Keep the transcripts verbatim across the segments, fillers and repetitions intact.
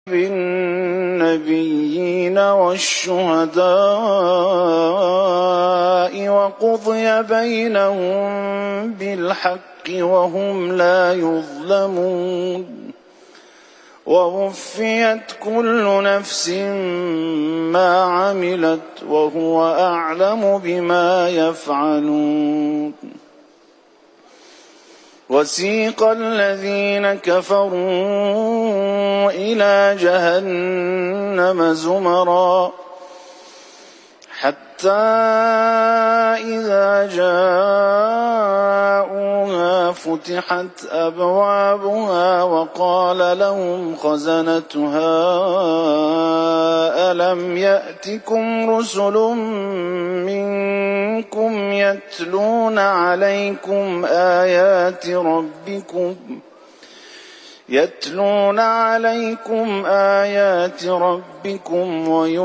بالنبيين والشهداء وقضي بينهم بالحق وهم لا يظلمون ووفيت كل نفس ما عملت وهو أعلم بما يفعلون. وسيق الذين كفروا إلى جهنم زمرا حتى إذا جاءوها فتحت أبوابها وقال لهم خزنتها ألم يأتكم رسل منكم يتلون عليكم آيات ربكم يتلون عليكم آيات ربكم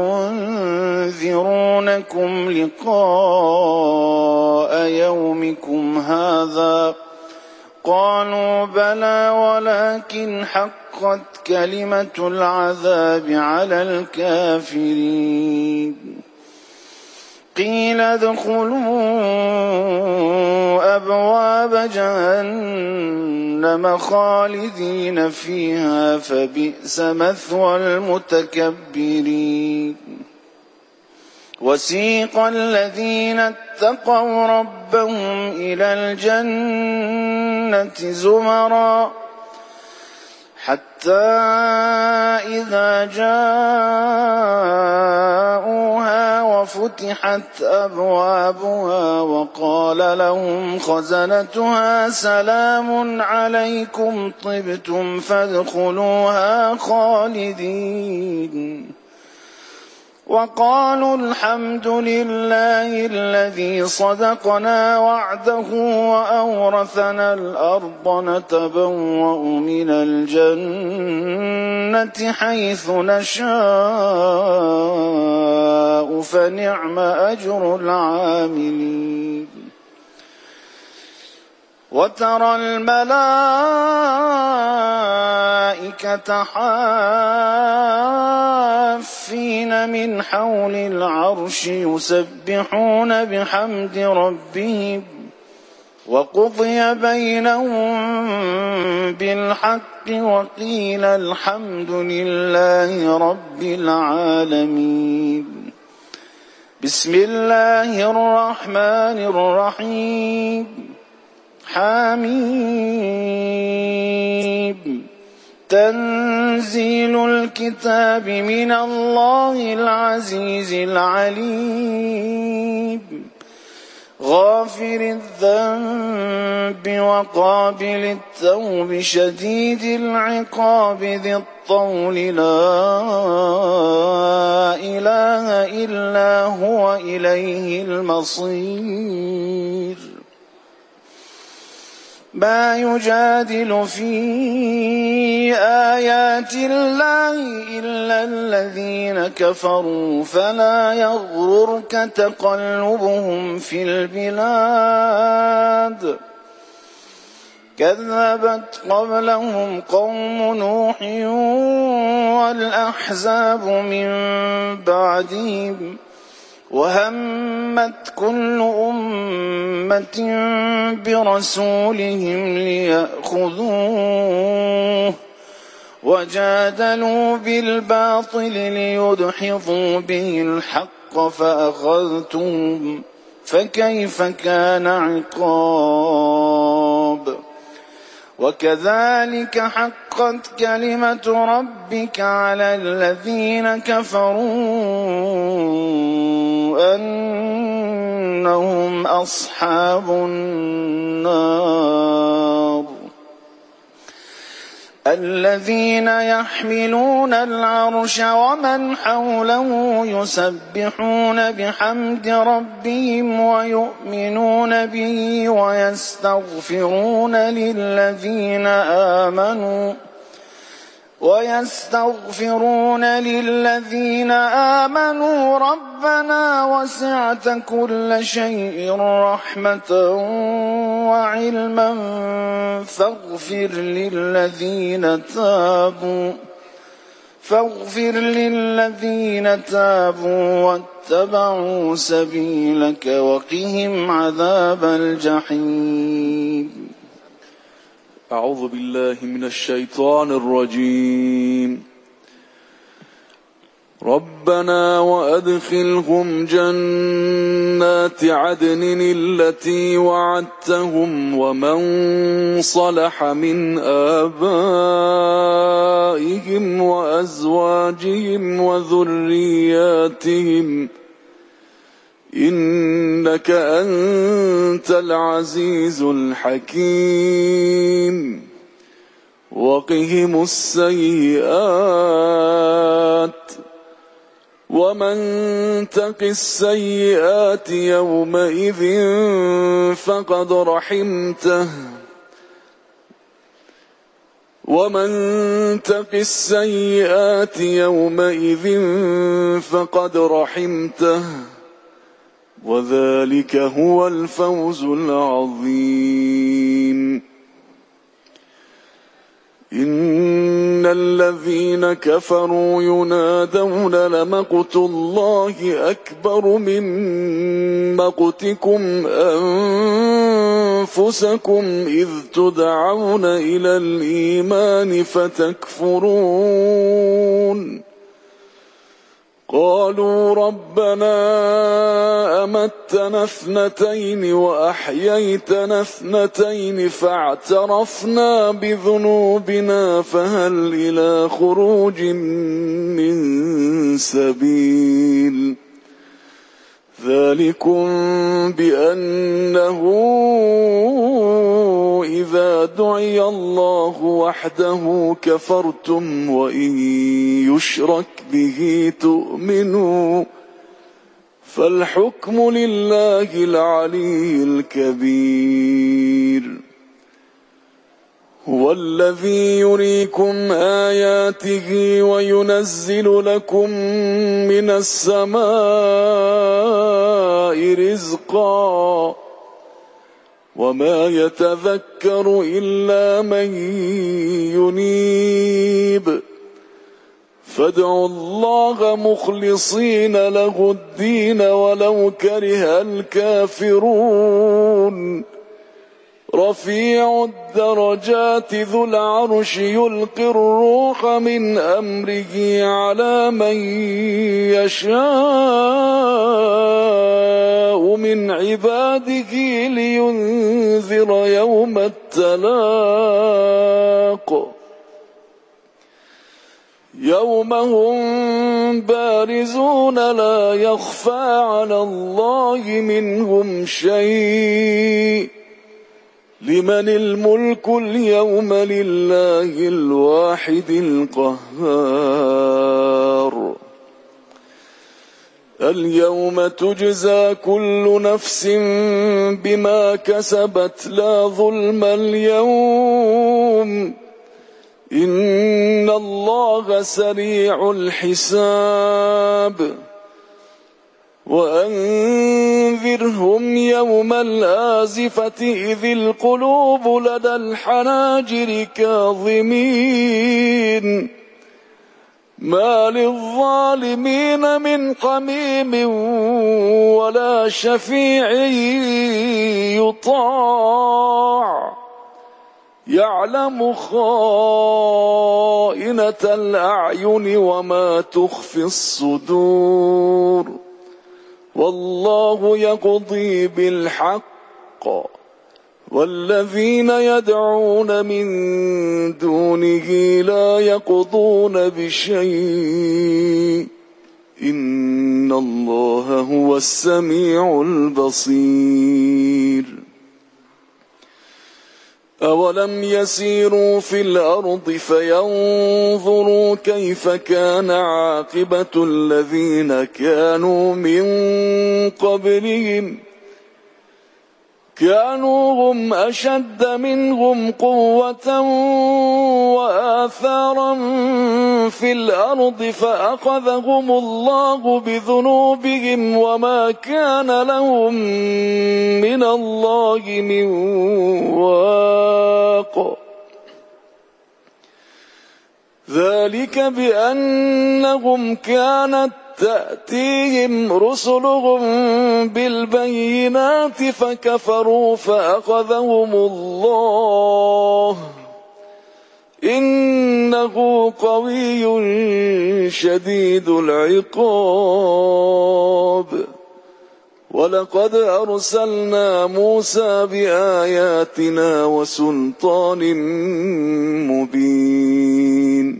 وينذرونكم لقاء يومكم هذا قالوا بلى ولكن حقت كلمة العذاب على الكافرين. قيل ادخلوا أبواب جهنم خالدين فيها فبئس مثوى المتكبرين. وسيق الذين اتقوا ربهم إلى الجنة زمرا حتى إذا جاءوها وفتحت أبوابها وقال لهم خزنتها سلام عليكم طبتم فادخلوها خالدين. وقالوا الحمد لله الذي صدقنا وعده وأورثنا الأرض نتبوأ من الجنة حيث نشاء فنعم أجر العاملين. وترى الملائكة حافين من حول العرش يسبحون بحمد ربهم وقضي بينهم بالحق وقيل الحمد لله رب العالمين. بسم الله الرحمن الرحيم. حميم. تنزيل الكتاب من الله العزيز العليم. غافر الذنب وقابل التوب شديد العقاب ذي الطول لا إله إلا هو إليه المصير. ما يجادل في آيات الله إلا الذين كفروا فلا يغررك تقلبهم في البلاد. كذبت قبلهم قوم نوح والأحزاب من بعدهم وهمت كل أمة برسولهم ليأخذوه وجادلوا بالباطل ليدحضوا به الحق فأخذتهم فكيف كان عقاب. وكذلك حقت كلمة ربك على الذين كفروا أنهم أصحاب النار. الذين يحملون العرش ومن حوله يسبحون بحمد ربهم ويؤمنون به ويستغفرون للذين آمنوا ويستغفرون للذين آمنوا ربنا وسعت كل شيء رحمة وعلما فاغفر للذين تابوا فاغفر للذين تابوا واتبعوا سبيلك وقهم عذاب الجحيم. أعوذ بالله من الشيطان الرجيم. ربنا وأدخلهم جنات عدن التي وعدتهم ومن صلح من آبائهم وأزواجهم وذرياتهم إنك أنت العزيز الحكيم. وقهم السيئات ومن تق السيئات يومئذ فقد رحمته ومن تق السيئات يومئذ فقد رحمته وذلك هو الفوز العظيم. إن الذين كفروا ينادون لمقت الله أكبر من مقتكم أنفسكم إذ تدعون إلى الإيمان فتكفرون. قالوا ربنا أمتنا اثنتين وأحييتنا اثنتين فاعترفنا بذنوبنا فهل إلى خروج من سبيل. ذلكم بأنه إذا دعي الله وحده كفرتم وإن يشرك به تؤمنوا فالحكم لله العلي الكبير. هو الذي يريكم آياته وينزل لكم من السماء رزقا وما يتذكر إلا من ينيب فادعوا الله مخلصين له الدين ولو كره الكافرون. رفيع الدرجات ذو العرش يلقي الروح من أمره على من يشاء من عباده لينذر يوم التلاق يوم هم بارزون لا يخفى على الله منهم شيء. لمن الملك اليوم لله الواحد القهار. اليوم تجزى كل نفس بما كسبت لا ظلم اليوم إن الله سريع الحساب. وأنذرهم يوم الآزفة إذ القلوب لدى الحناجر كاظمين ما للظالمين من حميم ولا شفيع يطاع يعلم خائنة الأعين وما تخفي الصدور والله يقضي بالحق والذين يدعون من دونه لا يقضون بشيء إن الله هو السميع البصير. أولم يسيروا في الأرض فينظروا كيف كان عاقبة الذين كانوا من قبلهم كانوا هم أشد منهم قوة وآثارا في الأرض فأخذهم الله بذنوبهم وما كان لهم من الله من واق. ذلك بأنهم كانت تأتيهم رسلهم بالبينات فكفروا فأخذهم الله إنه قوي شديد العقاب. ولقد أرسلنا موسى بآياتنا وسلطان مبين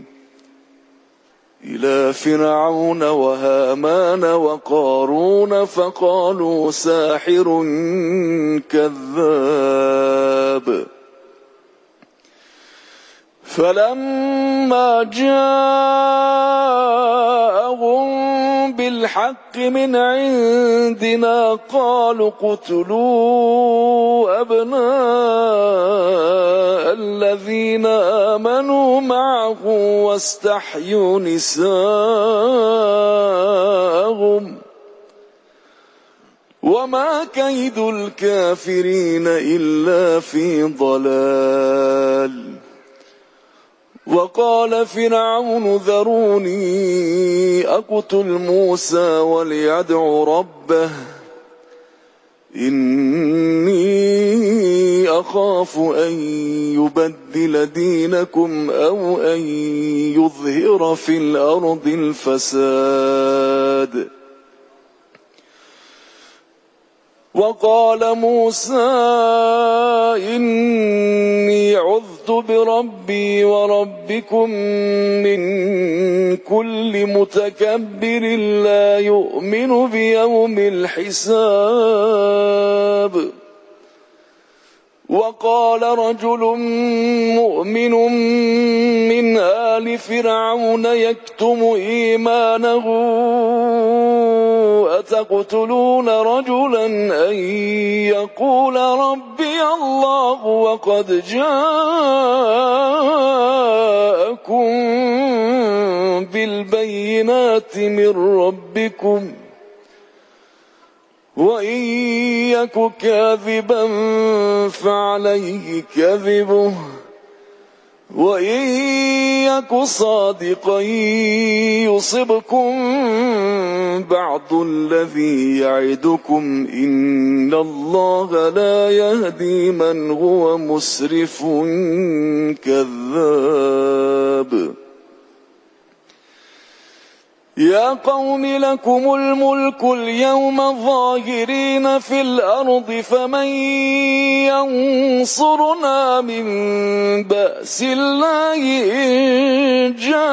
إلى فرعون وهامان وقارون فقالوا ساحر كذاب. فلما جاءهم بالحق من عندنا قالوا اقتلوا أبناء الذين آمنوا معه واستحيوا نساءهم وما كيد الكافرين إلا في ضلال. وقال فرعون ذروني أقتل موسى وليدع ربه إني أخاف أن يبدل دينكم أو أن يظهر في الأرض الفساد. وقال موسى إني عذت بربي وربكم من كل متكبر لا يؤمن بيوم الحساب. وقال رجل مؤمن من آل فرعون يكتم إيمانه أتقتلون رجلا أن يقول ربي الله وقد جاءكم بالبينات من ربكم وإن يك كاذبا فعليه كذبه وإن يك صادقا يصبكم بعض الذي يعدكم إن الله لا يهدي من هو مسرف كذاب. يا قوم لكم الملك اليوم ظاهرين في الأرض فمن ينصرنا من بأس الله إن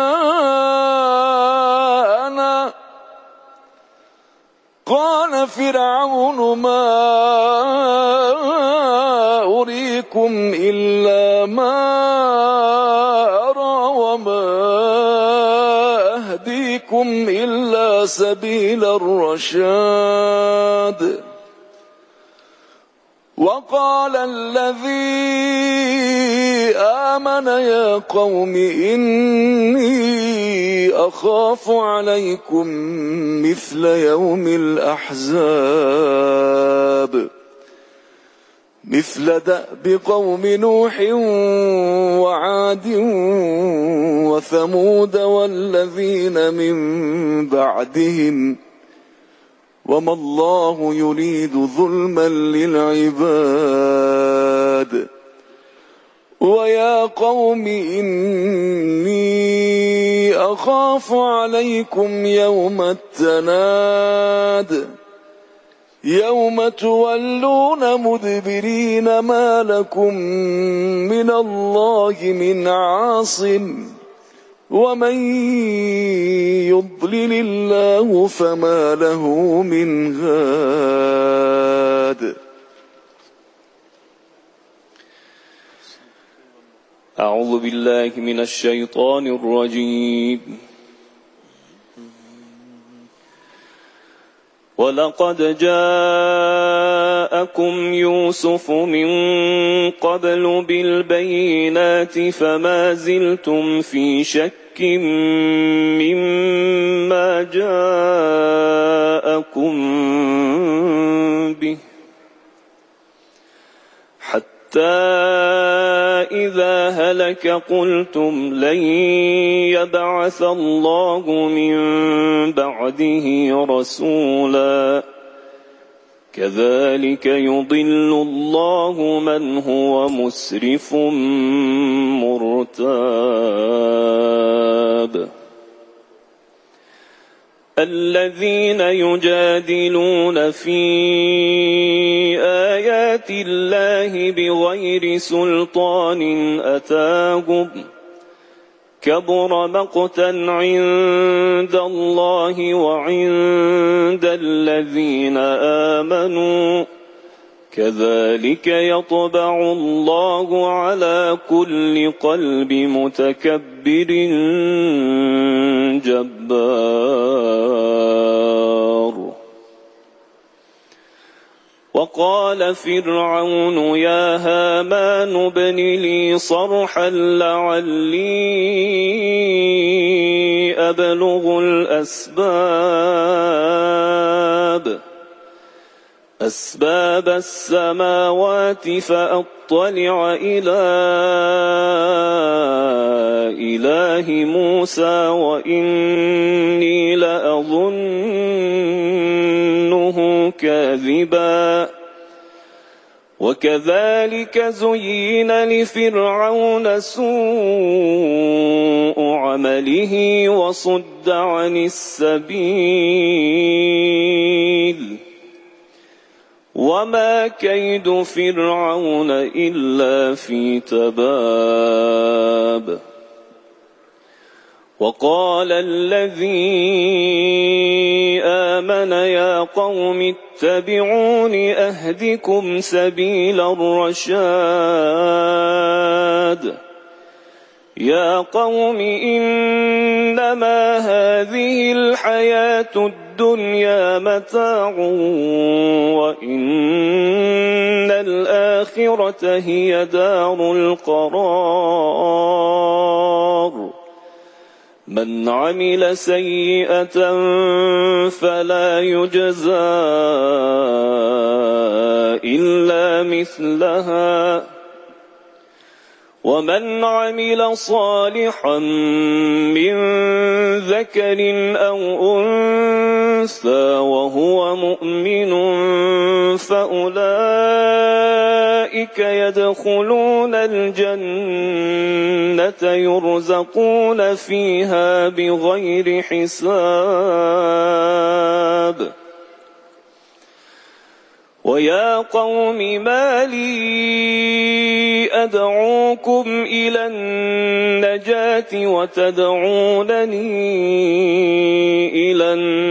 جاءنا. قال فرعون ما أريكم إلا ما أرى وما أهديكم إلا سبيل الرشاد. وقال الذي آمن يا قوم إني أخاف عليكم مثل يوم الأحزاب مثل دأب قوم نوح وعاد وثمود والذين من بعدهم وما الله يريد ظلما للعباد. ويا قوم إني أخاف عليكم يوم التناد يوم تولون مدبرين ما لكم من الله من عاصم ومن يضلل الله فما له من هاد. أعوذ بالله من الشيطان الرجيم. ولقد جاءكم يوسف من قبل بالبينات فما زلتم في شك مما جاءكم به حتى إذا هلك لك قلتم لن يبعث الله من بعده رسولا كذلك يضل الله من هو مسرف مرتاب الذين يجادلون في آيات الله بغير سلطان أتاهم كبر مقتا عند الله وعند الذين آمنوا كذلك يطبع الله على كل قلب متكبر جبار وقال فرعون يا هامان ابن لي صرحا لعلي أبلغ الأسباب أسباب السماوات فأطلع إلى إله موسى وإني لأظنه كاذبا وكذلك زين لفرعون سوء عمله وصد عن السبيل وما كيد فرعون إلا في تباب وقال الذي آمن يا قوم اتبعون أهدكم سبيل الرشاد يا قوم إنما هذه الحياة الدنيا متاع وإن الآخرة هي دار القرار من عمل سيئة فلا يجزى إلا مثلها ومن عمل صالحا من ذكر أو أنثى وهو مؤمن فأولئك يدخلون الجنة يرزقون فيها بغير حساب ويا قوم ما لي أدعوكم إلى النجاة وتدعونني إلى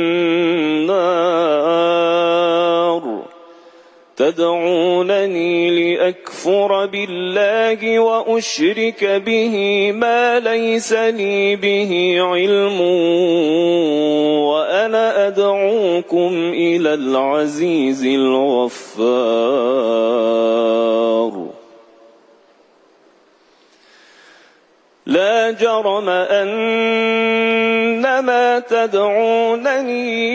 النار تدعونني لأكفر بالله وأشرك به ما ليس لي به علم وأنا أدعوكم إلى العزيز الغفار لا جرم أن ما تدعونني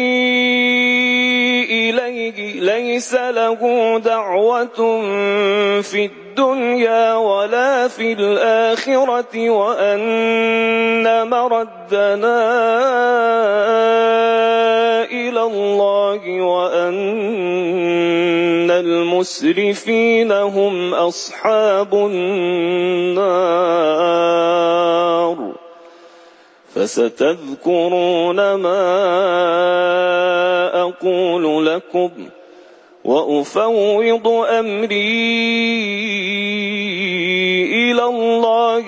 إليه ليس له دعوة في الدنيا ولا في الآخرة وأن مردنا إلى الله وأن المسرفين هم أصحاب النار فستذكرون ما أقول لكم وأفوض أمري إلى الله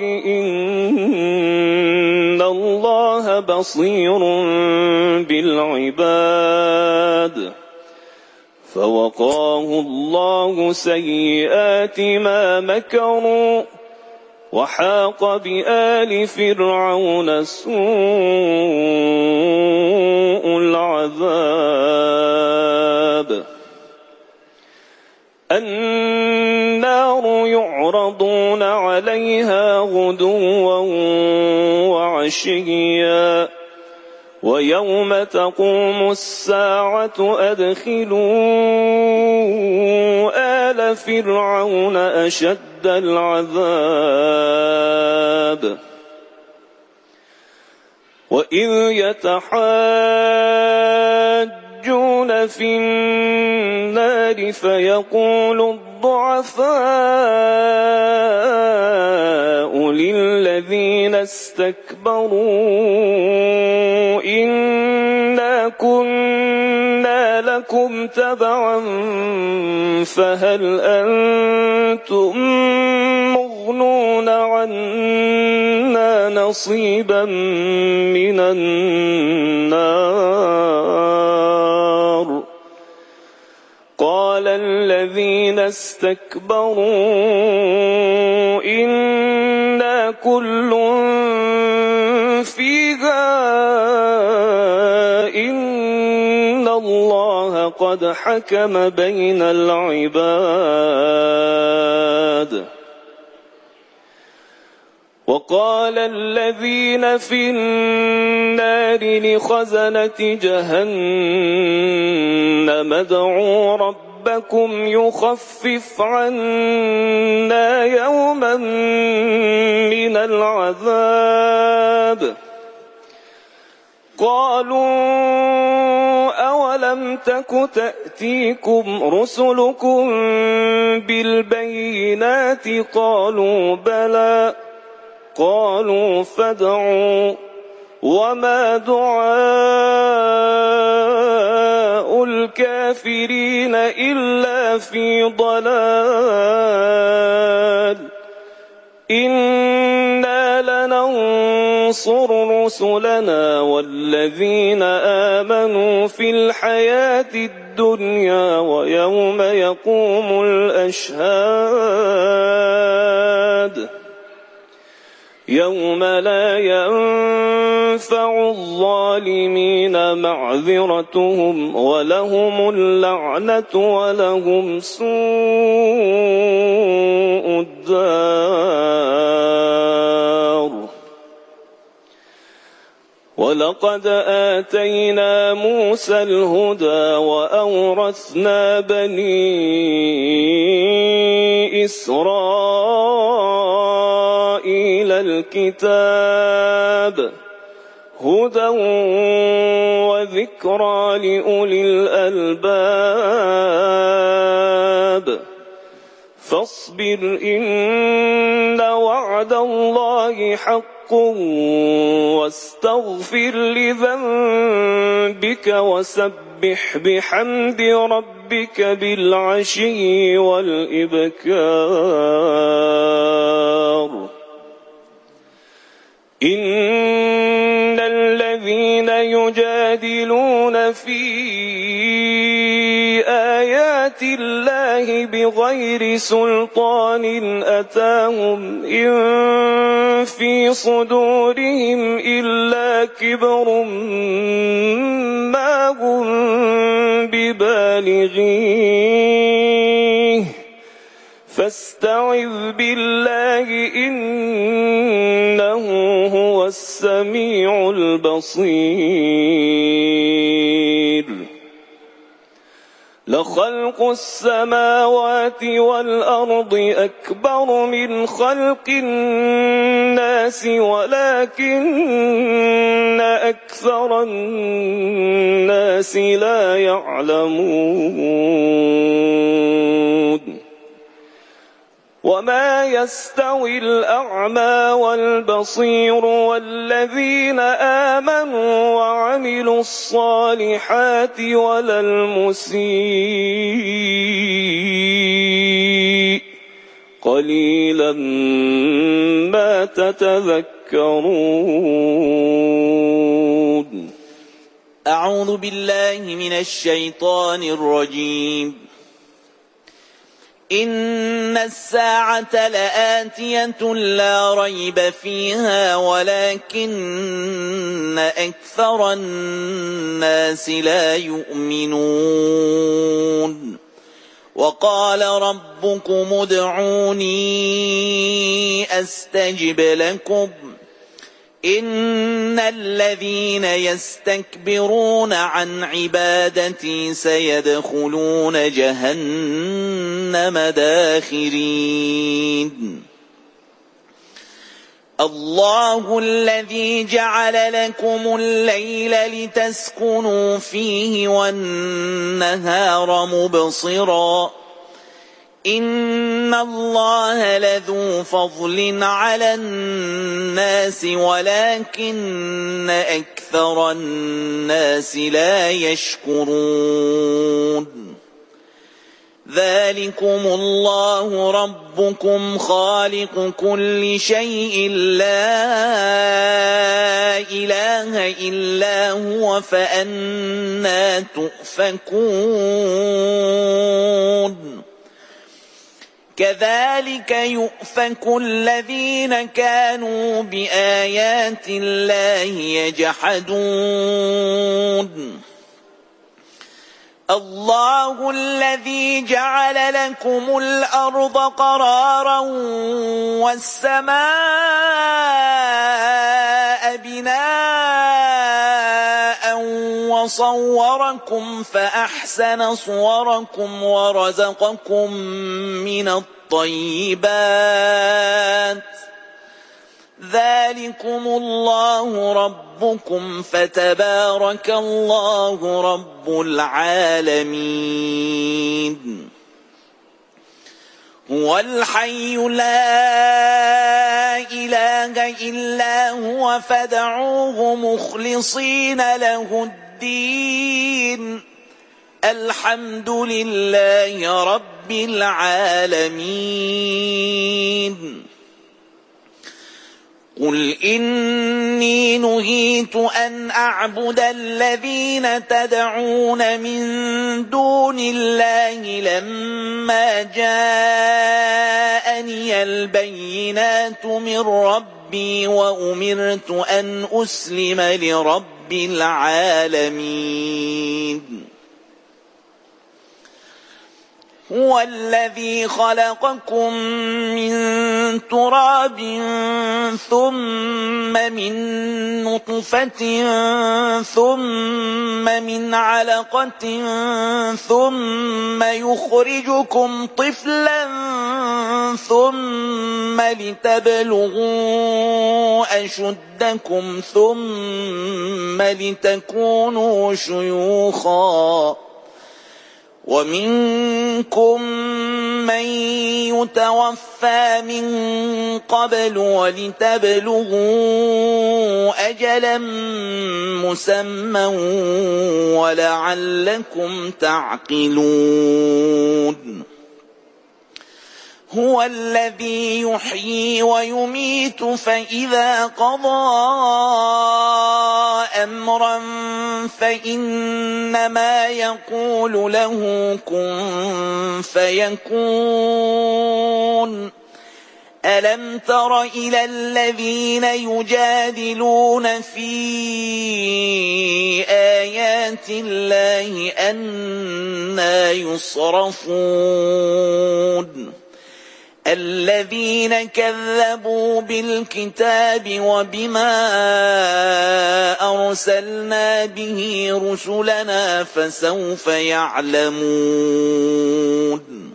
إن الله بصير بالعباد فوقاه الله سيئات ما مكروا وحاق بآل فرعون سوء العذاب النار يعرضون عليها غدوا وعشيا ويوم تقوم الساعة أدخلوا آل فرعون أشد أشد العذاب وإذ يتحاجون في النار فيقول الضعفاء للذين استكبروا إنا كنا لكم تبعا فهل أنتم مغنون عنا نصيبا من النار قال الذين استكبروا إنا كل فيها إن الله قد حكم بين العباد وقال الذين في النار لخزنة جهنم ادعوا ربكم يخفف عنا يوما من العذاب قالوا أولم تك تأتيكم رسلكم بالبينات قالوا بلى قالوا فادعوا وما دعاء الكافرين إلا في ضلال إنا لننصر رسلنا والذين آمنوا في الحياة الدنيا ويوم يقوم الأشهاد يوم لا ينفع الظالمين معذرتهم ولهم اللعنة ولهم سوء الدار ولقد آتينا موسى الهدى وأورثنا بني إسرائيل الكتاب هدى وذكرى لأولي الألباب فاصبر إن وعد الله حق واستغفر لذنبك وسبح بحمد ربك بالعشي والإبكار إن الذين يجادلون في آيات الله بغير سلطان أتاهم إن في صدورهم إلا كبر ما هم ببالغيه فاستعذ بالله إنه هو السميع البصير لخلق السماوات والأرض أكبر من خلق الناس ولكن أكثر الناس لا يعلمون وما يستوي الأعمى والبصير والذين آمنوا وعملوا الصالحات ولا المسيء قليلا ما تتذكرون. أعوذ بالله من الشيطان الرجيم. إن الساعة لآتية لا ريب فيها ولكن أكثر الناس لا يؤمنون. وقال ربكم ادعوني أستجب لكم إن الذين يستكبرون عن عبادتي سيدخلون جهنم داخرين الله الذي جعل لكم الليل لتسكنوا فيه والنهار مبصرا إن الله لذو فضل على الناس ولكن أكثر الناس لا يشكرون ذلكم الله ربكم خالق كل شيء لا إله إلا هو فأنى تؤفكون كذلك يؤفك الذين كانوا بآيات الله يجحدون الله الذي جعل لكم الأرض قرارا والسماء بناء وصوركم فأحسن صوركم ورزقكم من الطيبات ذلكم الله ربكم فتبارك الله رب العالمين هو الحي لا إله إلا هو فادعوه مخلصين له الدين الحمد لله رب العالمين قل إني نهيت أن أعبد الذين تدعون من دون الله لما جاءني البينات من ربي وأمرت أن أسلم لرب العالمين هو الذي خلقكم من تراب ثم من نطفة ثم من علقة ثم يخرجكم طفلا ثم لتبلغوا أشدكم ثم لتكونوا شيوخا ومنكم من يتوفى من قبل ولتبلغوا أجلا مسمى ولعلكم تعقلون هو الذي يحيي ويميت فإذا قضى أمرا فإنما يقول له كن فيكون ألم تر إلى الذين يجادلون في آيات الله أنى يصرفون الذين كذبوا بالكتاب وبما أرسلنا به رسلنا فسوف يعلمون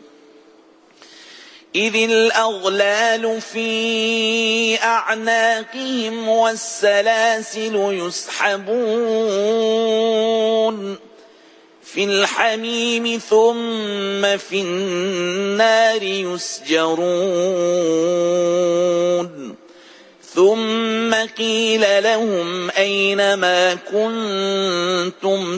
إذ الأغلال في أعناقهم والسلاسل يسحبون في الحميم ثم في النار يسجرون ثم قيل لهم أين ما كنتم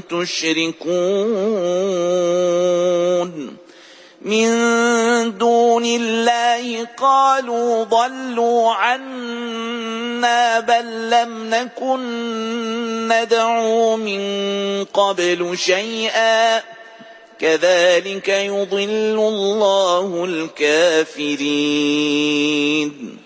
تشركون من دون الله قالوا ضلوا عنا بل لم نكن ندعو من قبل شيئا كذلك يضل الله الكافرين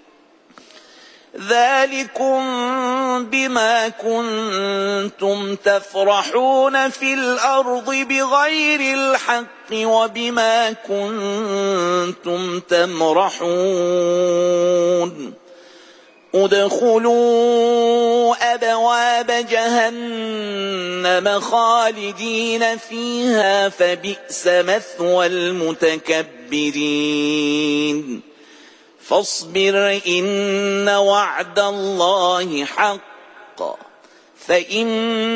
ذلكم بما كنتم تفرحون في الأرض بغير الحق وبما كنتم تمرحون ادخلوا أبواب جهنم خالدين فيها فبئس مثوى المتكبرين فاصبر إن وعد الله حق فإن